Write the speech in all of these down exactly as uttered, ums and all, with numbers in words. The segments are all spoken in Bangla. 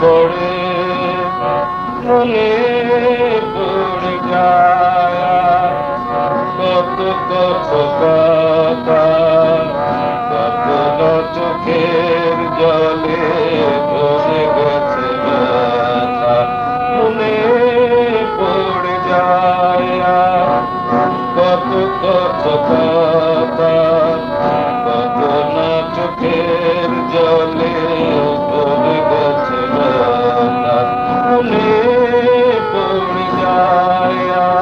পড়ে মনে পড়ে যায় কত কত কথা কত চোখের জলে ধরে গেছে ব্যথা মনে পড়ে যায় কত কত কথা কত না চোখের জলে ধরে গেছে ব্যথা মনে পড়ে যায়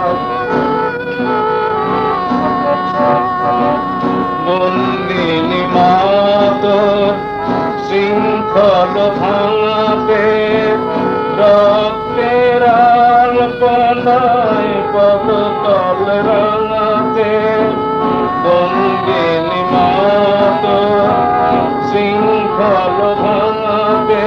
বন্দিনী মাতো শৃঙ্খল ভাঙাতে রক্তের আলপনায় পদতল রাঙাতে বন্দিনী মাতো শৃঙ্খল ভাঙাতে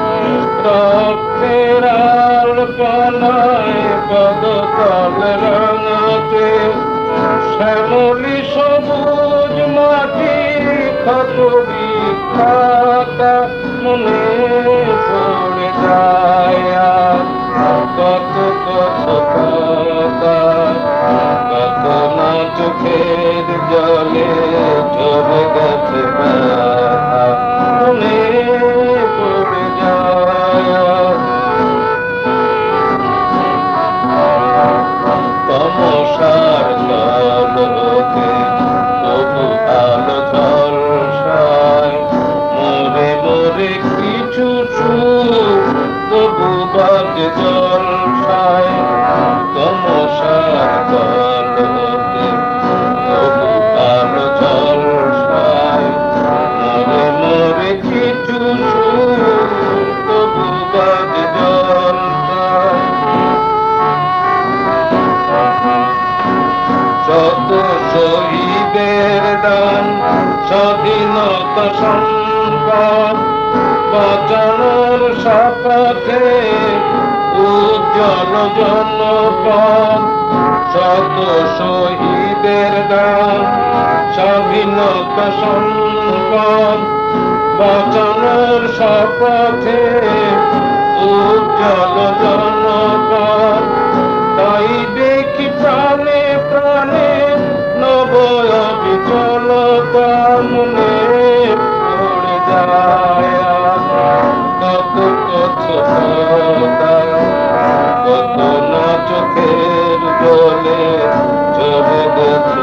রক্তের আলপনায় পদতল রাঙাতে শ্যামলি সবুজ মাটি ক্ষত বিখ্যাতা মনে পড়ে যায় কত কত কথা কত না চোখের জলে ঝরে গেছে ব্যথা মনে পড়ে যায় তমসার জলকে তবু আলো ঝলসায় মোরে মোরে কিছু সুখ তবু বাজে জলসায় তমসার জলকে তবু আলো ঝলসায় মোরে মোরে কিছু সুখ তবু বাজে জলসায় শত শহীদের দান স্বাধীনতা সম্পদ বাঁচানোর শপথে উজ্জ্বল জনপদ শত শহীদের দান স্বাধীনতা সম্পদ বাঁচানোর শপথে উজ্জ্বল জনপদ তাই দেখি প্রাণে প্রাণে নব অবিচলতা মনে পড়ে যায় কত কত কথা কত না চোখের জলে ঝরে গেছে